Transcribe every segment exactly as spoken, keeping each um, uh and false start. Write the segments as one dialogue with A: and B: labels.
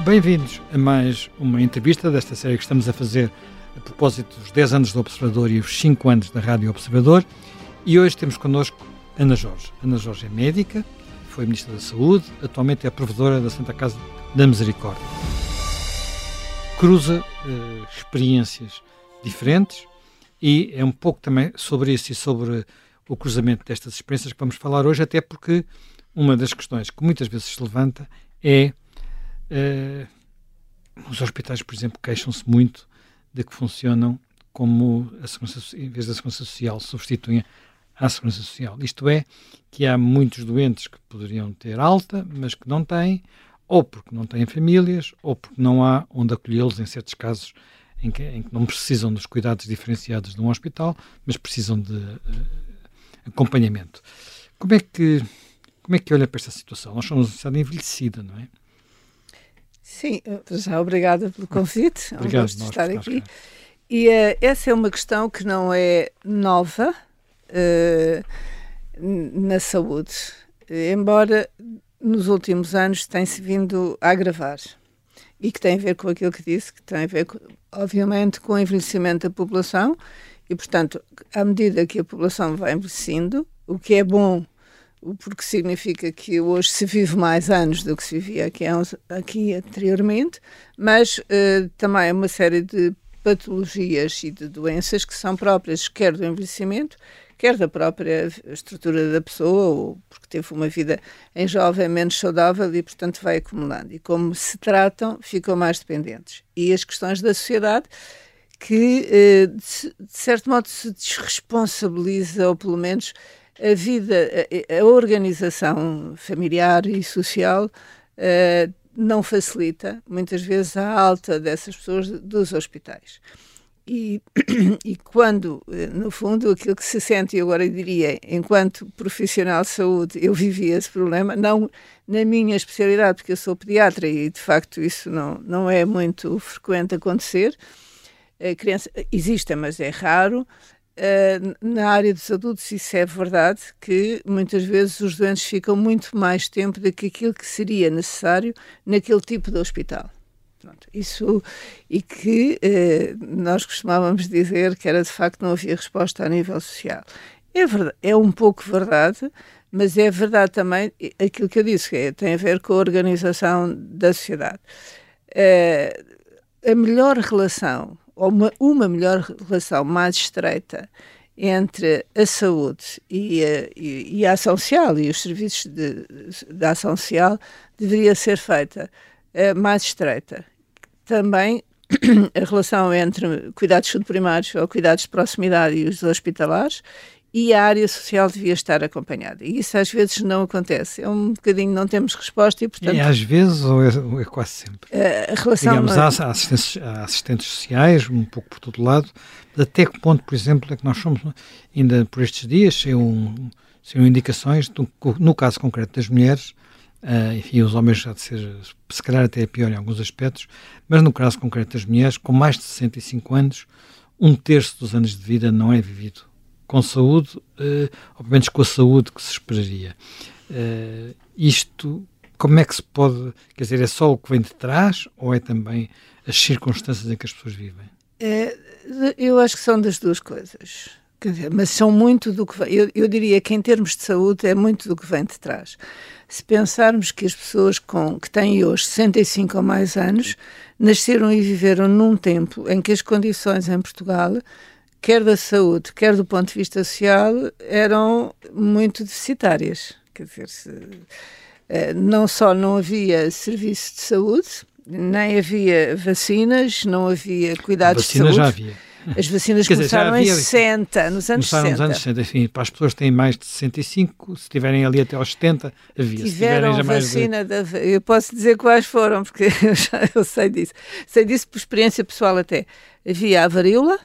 A: Bem-vindos a mais uma entrevista desta série que estamos a fazer a propósito dos dez anos do Observador e os cinco anos da Rádio Observador. E hoje temos connosco Ana Jorge. Ana Jorge é médica, foi Ministra da Saúde, atualmente é a provedora da Santa Casa da Misericórdia. Cruza eh, experiências diferentes e é um pouco também sobre isso e sobre o cruzamento destas experiências que vamos falar hoje, até porque uma das questões que muitas vezes se levanta é Uh, os hospitais, por exemplo, queixam-se muito de que funcionam como a segurança, em vez da segurança social, substituem a segurança social. Isto é, que há muitos doentes que poderiam ter alta, mas que não têm, ou porque não têm famílias, ou porque não há onde acolhê-los em certos casos em que, em que não precisam dos cuidados diferenciados de um hospital, mas precisam de uh, acompanhamento. Como é que, como é que olha para esta situação? Nós somos uma sociedade envelhecida, não é?
B: Sim, já obrigada pelo convite. É um
A: Obrigado,
B: gosto de estar
A: nós,
B: aqui.
A: nós,
B: e uh, essa é uma questão que não é nova uh, na saúde, embora nos últimos anos tenha-se vindo a agravar. E que tem a ver com aquilo que disse, que tem a ver, com, obviamente, com o envelhecimento da população e, portanto, à medida que a população vai envelhecendo, o que é bom, porque significa que hoje se vive mais anos do que se vivia aqui, aqui anteriormente, mas uh, também uma série de patologias e de doenças que são próprias, quer do envelhecimento, quer da própria estrutura da pessoa, ou porque teve uma vida em jovem menos saudável e, portanto, vai acumulando. E como se tratam, ficam mais dependentes. E as questões da sociedade que, uh, de, de certo modo, se desresponsabiliza, ou pelo menos a vida, a, a organização familiar e social uh, não facilita, muitas vezes, a alta dessas pessoas dos hospitais. E, e quando, no fundo, aquilo que se sente, e agora eu diria, enquanto profissional de saúde, eu vivi esse problema, não na minha especialidade, porque eu sou pediatra e, de facto, isso não, não é muito frequente acontecer. A criança, existe, mas é raro. Uh, na área dos adultos isso é verdade, que muitas vezes os doentes ficam muito mais tempo do que aquilo que seria necessário naquele tipo de hospital. Pronto, isso, e que uh, nós costumávamos dizer que era de facto não havia resposta a nível social. É verdade, é um pouco verdade, mas é verdade também aquilo que eu disse, que é, tem a ver com a organização da sociedade. Uh, a melhor relação ou uma, uma melhor relação mais estreita entre a saúde e a, e, e a ação social e os serviços de, de ação social deveria ser feita uh, mais estreita. Também a relação entre cuidados subprimários ou cuidados de proximidade e os hospitalares e a área social devia estar acompanhada. E isso às vezes não acontece. É um bocadinho, não temos resposta e, portanto...
A: É às vezes ou é, ou é quase sempre?
B: A, a relação...
A: Digamos, há, há, assistentes, há assistentes sociais, um pouco por todo lado, até que ponto, por exemplo, é que nós somos, ainda por estes dias, saiam, saiam indicações, do, no caso concreto das mulheres, uh, enfim, os homens já de ser, se calhar até é pior em alguns aspectos, mas no caso concreto das mulheres, com mais de sessenta e cinco anos, um terço dos anos de vida não é vivido com saúde, uh, ou pelo menos com a saúde que se esperaria. Uh, isto, como é que se pode, quer dizer, é só o que vem de trás ou é também as circunstâncias em que as pessoas vivem?
B: É, eu acho que são das duas coisas, quer dizer, mas são muito do que vem, eu, eu diria que em termos de saúde é muito do que vem de trás. Se pensarmos que as pessoas com, que têm hoje sessenta e cinco ou mais anos nasceram e viveram num tempo em que as condições em Portugal, quer da saúde, quer do ponto de vista social, eram muito deficitárias. Quer dizer, se, não só não havia serviço de saúde, nem havia vacinas, não havia cuidados de saúde.
A: Já havia.
B: As vacinas
A: Quer
B: começaram
A: dizer, havia,
B: em sessenta, nos anos
A: começaram
B: sessenta.
A: nos anos sessenta, enfim, para as pessoas que têm mais de sessenta e cinco, se tiverem ali até aos setenta, havia.
B: Tiveram
A: se já mais
B: vacina,
A: de...
B: da, eu posso dizer quais foram, porque eu, já, eu sei disso. Sei disso por experiência pessoal até. Havia a varíola,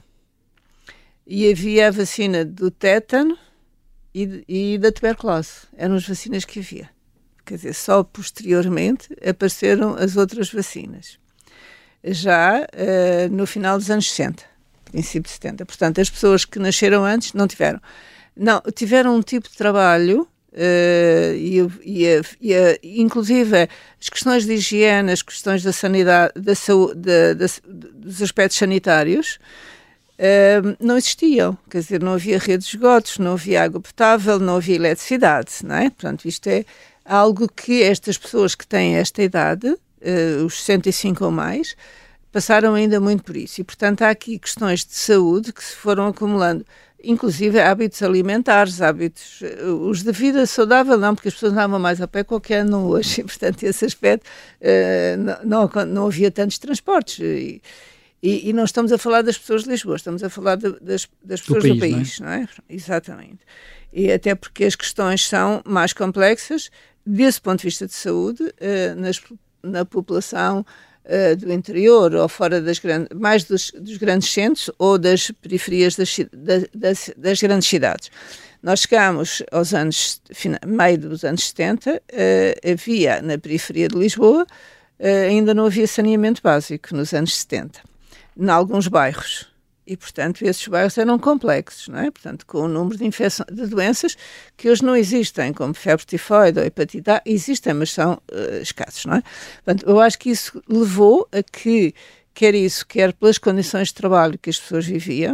B: e havia a vacina do tétano e, e da tuberculose. Eram as vacinas que havia. Quer dizer, só posteriormente apareceram as outras vacinas. Já uh, no final dos anos sessenta, princípio de setenta. Portanto, as pessoas que nasceram antes não tiveram. Não, tiveram um tipo de trabalho Uh, e, e, e, e, inclusive, as questões de higiene, as questões da sanidade, da saúde, da, da, dos aspectos sanitários, uh, não existiam. Quer dizer, não havia redes de esgotos, não havia água potável, não havia eletricidade, não é? Portanto, isto é algo que estas pessoas que têm esta idade, uh, os sessenta e cinco ou mais, passaram ainda muito por isso. E, portanto, há aqui questões de saúde que se foram acumulando. Inclusive hábitos alimentares, hábitos, os de vida saudável não, porque as pessoas andavam mais a pé qualquer ano hoje, e portanto esse aspecto uh, não, não, não havia tantos transportes e, e, e não estamos a falar das pessoas de Lisboa, estamos a falar de, das, das pessoas do país, do país não, é? não é? Exatamente. E até porque as questões são mais complexas desse ponto de vista de saúde, uh, nas, na população Uh, do interior ou fora das grandes, mais dos, dos grandes centros ou das periferias das, das, das grandes cidades. Nós chegámos aos anos, meio dos anos setenta, uh, havia na periferia de Lisboa, uh, ainda não havia saneamento básico nos anos setenta, em alguns bairros. E, portanto, esses bairros eram complexos, não é? Portanto, com o número de, infecção, de doenças que hoje não existem, como febre tifoide ou hepatite A, existem, mas são uh, escassos, não é? Portanto, eu acho que isso levou a que, quer isso, quer pelas condições de trabalho que as pessoas viviam,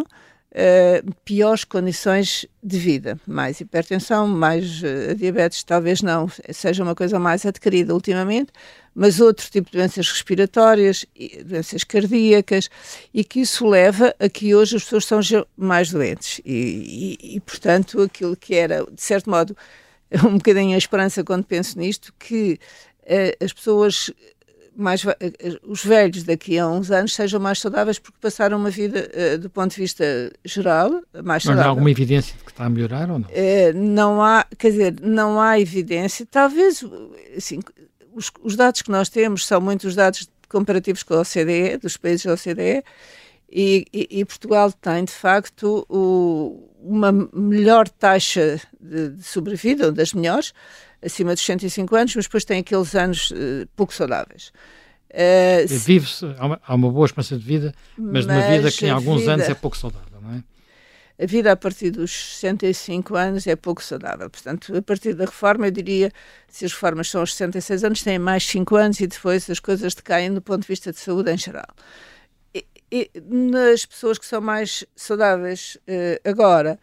B: uh, piores condições de vida. Mais hipertensão, mais uh, diabetes, talvez não, seja uma coisa mais adquirida ultimamente, mas outro tipo de doenças respiratórias, doenças cardíacas, e que isso leva a que hoje as pessoas são mais doentes. E, e, e, portanto, aquilo que era, de certo modo, um bocadinho a esperança quando penso nisto, que uh, as pessoas, mais, uh, os velhos daqui a uns anos sejam mais saudáveis porque passaram uma vida, uh, do ponto de vista geral, mais saudável.
A: Mas há alguma evidência de que está a melhorar ou não?
B: Uh, não há, quer dizer, não há evidência, talvez, assim, Os, os dados que nós temos são muitos dados comparativos com a O C D E, dos países da O C D E, e, e, e Portugal tem, de facto, o, uma melhor taxa de, de sobrevida, ou das melhores, acima dos cento e cinco anos, mas depois tem aqueles anos uh, pouco saudáveis.
A: Uh, Vive-se, há uma, há uma boa esperança de vida, mas, mas numa vida que em alguns
B: vida...
A: anos é pouco saudável, não é?
B: A vida a partir dos sessenta e cinco anos é pouco saudável. Portanto, a partir da reforma, eu diria, se as reformas são aos sessenta e seis anos, têm mais cinco anos e depois as coisas decaem do ponto de vista de saúde em geral. E, e nas pessoas que são mais saudáveis eh, agora,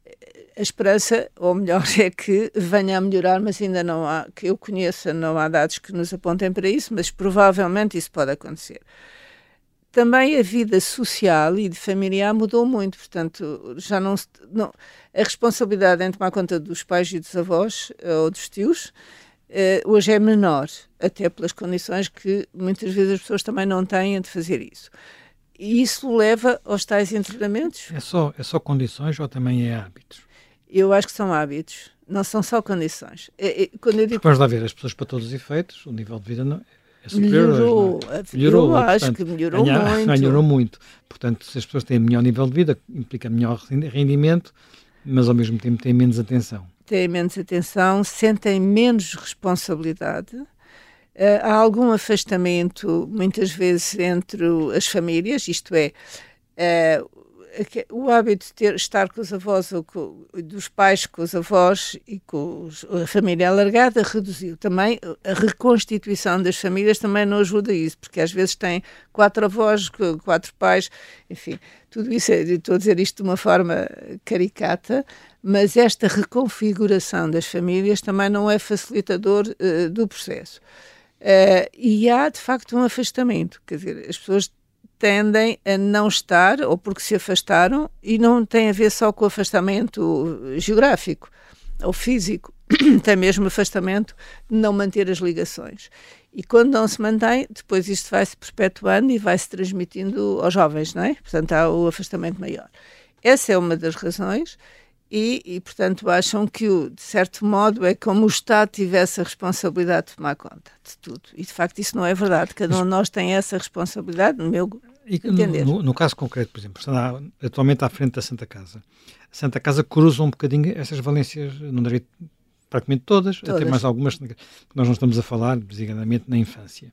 B: a esperança, ou melhor, é que venha a melhorar, mas ainda não há, que eu conheça, não há dados que nos apontem para isso, mas provavelmente isso pode acontecer. Também a vida social e de familiar mudou muito, portanto, já não, não a responsabilidade em tomar conta dos pais e dos avós ou dos tios eh, hoje é menor, até pelas condições que muitas vezes as pessoas também não têm de fazer isso. E isso leva aos tais internamentos.
A: É só, é só condições ou também é hábitos?
B: Eu acho que são hábitos, não são só condições. É, é, quando eu digo...
A: Vamos lá ver, as pessoas para todos os efeitos, o nível de vida não é superior
B: melhorou,
A: hoje, não é?
B: melhorou, eu acho
A: portanto,
B: que melhorou
A: ganha,
B: muito.
A: Melhorou muito. Portanto, se as pessoas têm melhor nível de vida, implica melhor rendimento, mas ao mesmo tempo têm menos atenção.
B: Têm menos atenção, sentem menos responsabilidade. Uh, há algum afastamento, muitas vezes, entre as famílias, isto é, uh, o hábito de ter, estar com os avós, ou com, dos pais com os avós e com os, a família alargada reduziu. Também a reconstituição das famílias também não ajuda a isso, porque às vezes tem quatro avós, quatro pais, enfim, tudo isso, é, estou a dizer isto de uma forma caricata, mas esta reconfiguração das famílias também não é facilitador uh, do processo. Uh, e há, de facto, um afastamento, quer dizer, as pessoas tendem a não estar, ou porque se afastaram, e não tem a ver só com o afastamento geográfico ou físico, tem mesmo afastamento de não manter as ligações. E quando não se mantém, depois isto vai-se perpetuando e vai-se transmitindo aos jovens, não é? Portanto, há o afastamento maior. Essa é uma das razões e, e portanto, acham que, de certo modo, é como o Estado tivesse a responsabilidade de tomar conta de tudo. E, de facto, isso não é verdade. Cada um de nós tem essa responsabilidade, no meu
A: e, entender. No, no caso concreto, por exemplo, está atualmente à frente da Santa Casa. A Santa Casa cruza um bocadinho essas valências, não direi praticamente todas, todas, até mais algumas que nós não estamos a falar, designadamente na infância.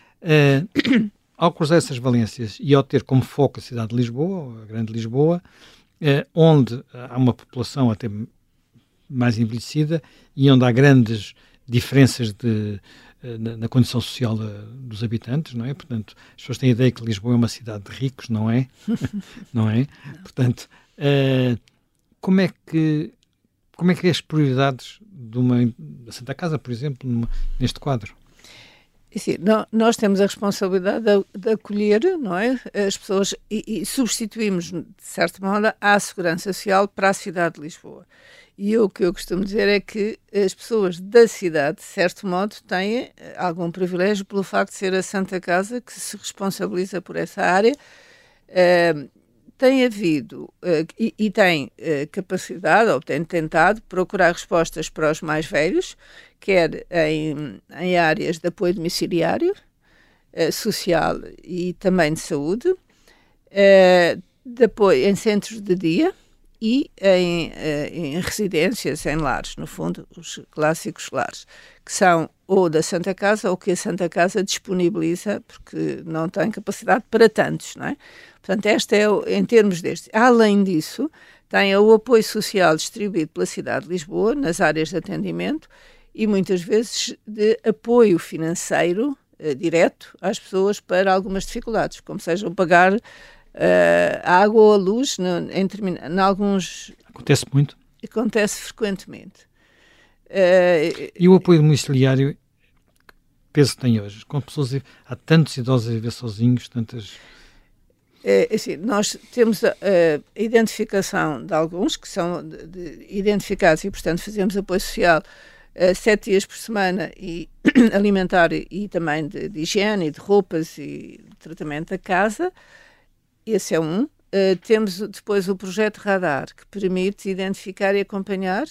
A: Uh, ao cruzar essas valências e ao ter como foco a cidade de Lisboa, a grande Lisboa, uh, onde há uma população até mais envelhecida e onde há grandes diferenças de, na, na condição social da, dos habitantes, não é? Portanto, as pessoas têm a ideia que Lisboa é uma cidade de ricos, não é? Não é? Portanto, uh, como é que como é que é as prioridades de uma da Santa Casa, por exemplo, numa, neste quadro?
B: Sim, nós temos a responsabilidade de, de acolher, não é, as pessoas e, e substituímos, de certa maneira, a segurança social para a cidade de Lisboa. E o que eu costumo dizer é que as pessoas da cidade, de certo modo, têm algum privilégio pelo facto de ser a Santa Casa que se responsabiliza por essa área. Uh, tem havido uh, e, e tem uh, capacidade, ou tem tentado, procurar respostas para os mais velhos, quer em, em áreas de apoio domiciliário, uh, social e também de saúde, uh, de apoio em centros de dia e em, uh, em residências, em lares, no fundo, os clássicos lares, que são ou da Santa Casa ou que a Santa Casa disponibiliza, porque não tem capacidade para tantos, não é? Portanto, esta é, em termos deste. Além disso, tem o apoio social distribuído pela cidade de Lisboa, nas áreas de atendimento, e muitas vezes de apoio financeiro eh, direto às pessoas para algumas dificuldades, como sejam pagar uh, a água ou a luz, no, em, em alguns...
A: Acontece muito?
B: Acontece frequentemente. Uh,
A: e o apoio domiciliário, que peso tem hoje? Com pessoas, há tantos idosos a viver sozinhos, tantas...
B: É, assim, nós temos a, a identificação de alguns que são de, de, identificados e, portanto, fazemos apoio social uh, sete dias por semana e alimentar e, e também de, de higiene, de roupas e de tratamento da casa. Esse é um. Uh, temos depois o projeto Radar, que permite identificar e acompanhar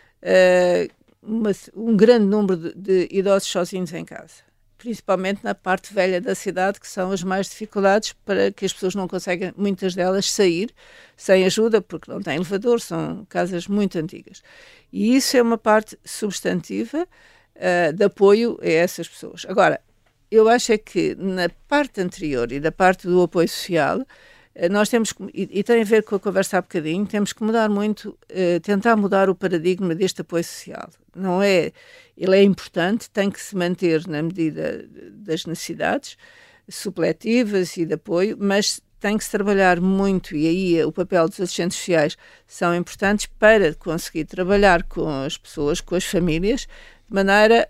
B: uh, uma, um grande número de, de idosos sozinhos em casa, principalmente na parte velha da cidade, que são as mais dificuldades para que as pessoas não conseguem, muitas delas, sair sem ajuda, porque não têm elevador, são casas muito antigas. E isso é uma parte substantiva uh, de apoio a essas pessoas. Agora, eu acho é que na parte anterior e da parte do apoio social, uh, nós temos, e, e tem a ver com a conversa há bocadinho, temos que mudar muito, uh, tentar mudar o paradigma deste apoio social. Não é... Ele é importante, tem que se manter na medida das necessidades supletivas e de apoio, mas tem que se trabalhar muito, e aí o papel dos assistentes sociais são importantes para conseguir trabalhar com as pessoas, com as famílias, de maneira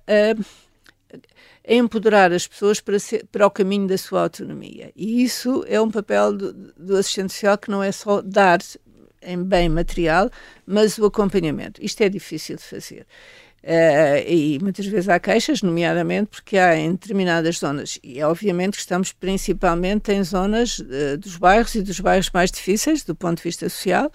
B: a, a empoderar as pessoas para, ser, para o caminho da sua autonomia. E isso é um papel do, do assistente social que não é só dar em bem material, mas o acompanhamento. Isto é difícil de fazer. Uh, e muitas vezes há queixas, nomeadamente porque há em determinadas zonas, e obviamente que estamos principalmente em zonas uh, dos bairros e dos bairros mais difíceis do ponto de vista social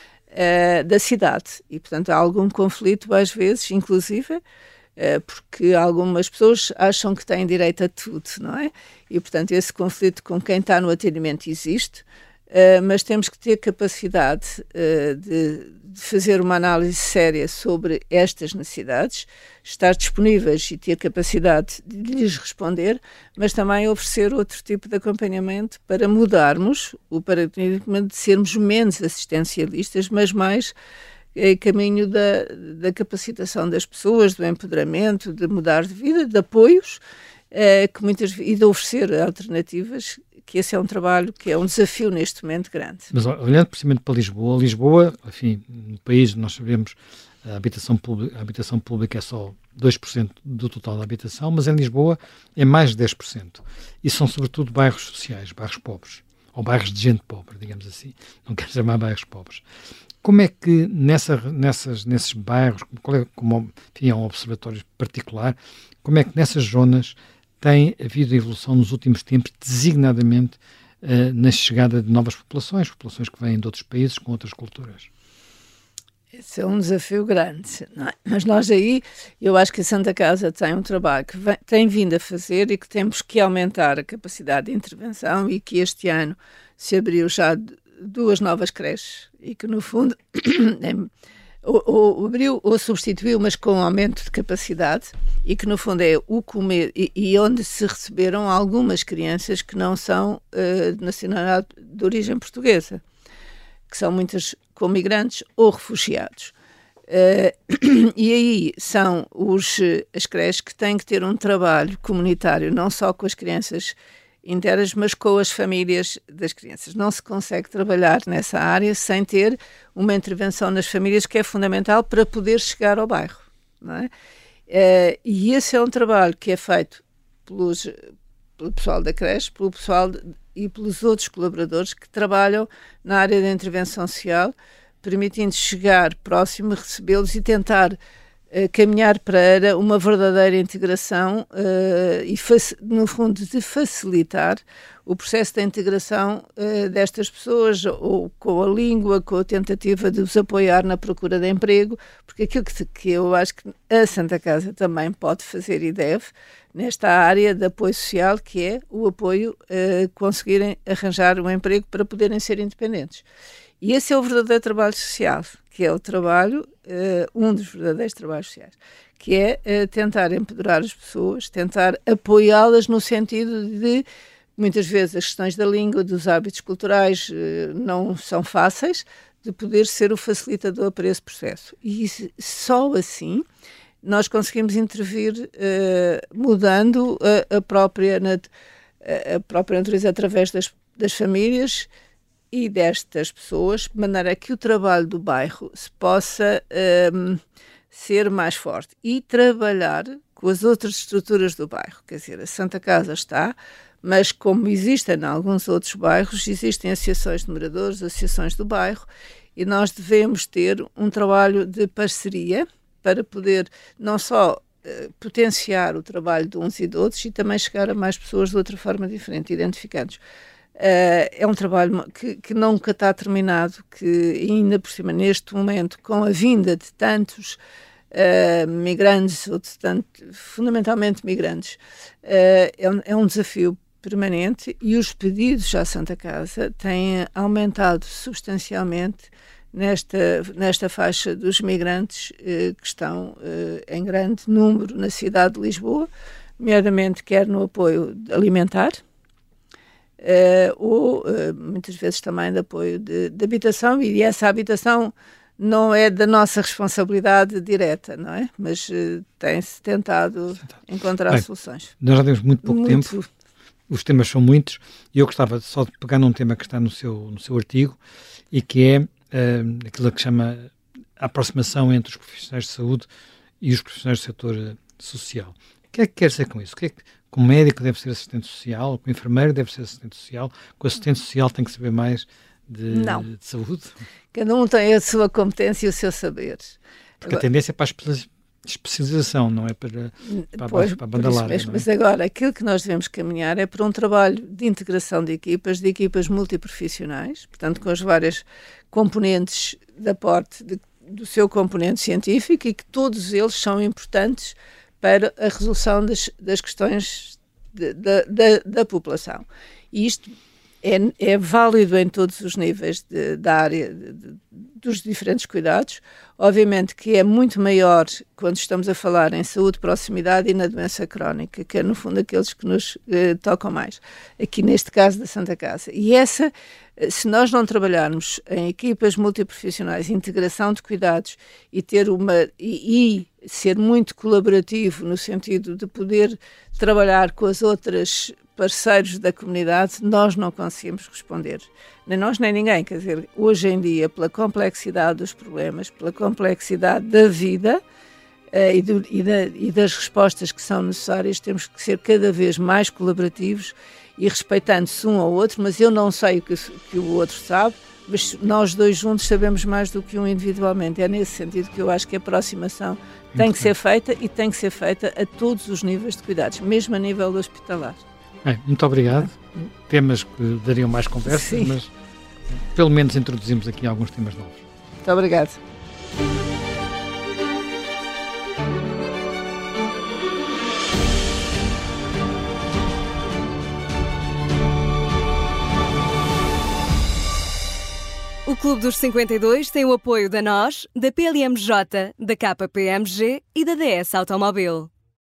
B: uh, da cidade, e portanto há algum conflito às vezes, inclusive uh, porque algumas pessoas acham que têm direito a tudo, não é? E portanto esse conflito com quem está no atendimento existe. Uh, mas temos que ter capacidade uh, de, de fazer uma análise séria sobre estas necessidades, estar disponíveis e ter capacidade de lhes responder, mas também oferecer outro tipo de acompanhamento para mudarmos o paradigma de sermos menos assistencialistas, mas mais em caminho da, da capacitação das pessoas, do empoderamento, de mudar de vida, de apoios, uh, que muitas, e de oferecer alternativas, que esse é um trabalho que é um desafio neste momento grande.
A: Mas olhando precisamente para Lisboa, Lisboa, enfim, no país nós sabemos a habitação pública, a habitação pública é só dois por cento do total da habitação, mas em Lisboa é mais de dez por cento. E são sobretudo bairros sociais, bairros pobres, ou bairros de gente pobre, digamos assim, não quero chamar bairros pobres. Como é que nessa, nessas, nesses bairros, qual é, como enfim, é um observatório particular, como é que nessas zonas tem havido evolução nos últimos tempos, designadamente uh, na chegada de novas populações, populações que vêm de outros países com outras culturas?
B: Esse é um desafio grande, não é? Mas nós aí, eu acho que a Santa Casa tem um trabalho que vem, tem vindo a fazer e que temos que aumentar a capacidade de intervenção, e que este ano se abriu já duas novas creches e que no fundo ou, ou abriu ou substituiu, mas com aumento de capacidade, e que no fundo é o comer, e, e onde se receberam algumas crianças que não são uh, de nacionalidade de origem portuguesa, que são muitas com migrantes ou refugiados. Uh, e aí são os, as creches que têm que ter um trabalho comunitário, não só com as crianças inteiras, mas com as famílias das crianças. Não se consegue trabalhar nessa área sem ter uma intervenção nas famílias, que é fundamental para poder chegar ao bairro, não é? Uh, e esse é um trabalho que é feito pelos, pelo pessoal da creche, pelo pessoal de, e pelos outros colaboradores que trabalham na área da intervenção social, permitindo chegar próximo, recebê-los e tentar uh, caminhar para uma verdadeira integração uh, e, no fundo, de facilitar o processo da integração uh, destas pessoas, ou com a língua, com a tentativa de os apoiar na procura de emprego, porque aquilo que, que eu acho que a Santa Casa também pode fazer e deve, nesta área de apoio social, que é o apoio a uh, conseguirem arranjar um emprego para poderem ser independentes. E esse é o verdadeiro trabalho social, que é o trabalho, uh, um dos verdadeiros trabalhos sociais, que é uh, tentar empoderar as pessoas, tentar apoiá-las no sentido de, muitas vezes, as questões da língua, dos hábitos culturais uh, não são fáceis, de poder ser o facilitador para esse processo. E isso, só assim nós conseguimos intervir uh, mudando a, a, própria nat- a própria natureza através das, das famílias e destas pessoas, de maneira que o trabalho do bairro se possa um, ser mais forte e trabalhar com as outras estruturas do bairro. Quer dizer, a Santa Casa está, mas como existem em alguns outros bairros, existem associações de moradores, associações do bairro, e nós devemos ter um trabalho de parceria para poder não só uh, potenciar o trabalho de uns e de outros, e também chegar a mais pessoas de outra forma diferente, identificando-os. Uh, é um trabalho que, que nunca está terminado, que ainda por cima, neste momento, com a vinda de tantos uh, migrantes, ou de tanto, fundamentalmente migrantes, uh, é, um, é um desafio permanente, e os pedidos à Santa Casa têm aumentado substancialmente nesta, nesta faixa dos migrantes uh, que estão uh, em grande número na cidade de Lisboa, nomeadamente quer no apoio alimentar, Uh, ou uh, muitas vezes também de apoio de, de habitação, e essa habitação não é da nossa responsabilidade direta, não é? Mas uh, tem-se tentado encontrar Bem, soluções.
A: Nós já temos muito pouco muito. tempo, os temas são muitos, e eu gostava só de pegar num tema que está no seu, no seu artigo, e que é uh, aquilo que chama a aproximação entre os profissionais de saúde e os profissionais do setor uh, social. O que é que quer dizer com isso? O que é que com o médico deve ser assistente social, com o enfermeiro deve ser assistente social, com o assistente social tem que saber mais de, de saúde?
B: Cada um tem a sua competência e o seu saber.
A: Porque agora, a tendência é para a especialização, não é para, para, pois, para a banda larga.
B: Mesmo, é? Mas agora, aquilo que nós devemos caminhar é para um trabalho de integração de equipas, de equipas multiprofissionais, portanto com as várias componentes de aporte de, do seu componente científico, e que todos eles são importantes para a resolução das, das questões de, de, de, da população. E isto é, é válido em todos os níveis de, da área de, de, dos diferentes cuidados. Obviamente que é muito maior quando estamos a falar em saúde de proximidade e na doença crónica, que é no fundo aqueles que nos eh, tocam mais, aqui neste caso da Santa Casa. E essa, se nós não trabalharmos em equipas multiprofissionais, integração de cuidados e ter uma e, e ser muito colaborativo no sentido de poder trabalhar com as outras parceiros da comunidade, nós não conseguimos responder. Nem nós, nem ninguém. Quer dizer, hoje em dia, pela complexidade dos problemas, pela complexidade da vida uh, e, do, e, da, e das respostas que são necessárias, temos que ser cada vez mais colaborativos e respeitando-se um ao outro, mas eu não sei o que, que o outro sabe, mas nós dois juntos sabemos mais do que um individualmente. É nesse sentido que eu acho que a aproximação tem que ser feita, e tem que ser feita a todos os níveis de cuidados, mesmo a nível do hospitalar.
A: Bem, muito obrigado. Temas que dariam mais conversa, Sim. mas pelo menos introduzimos aqui alguns temas novos.
B: Muito obrigado.
C: O Clube dos cinquenta e dois tem o apoio da N O S, da P L M J, da K P M G e da D S Automóvel.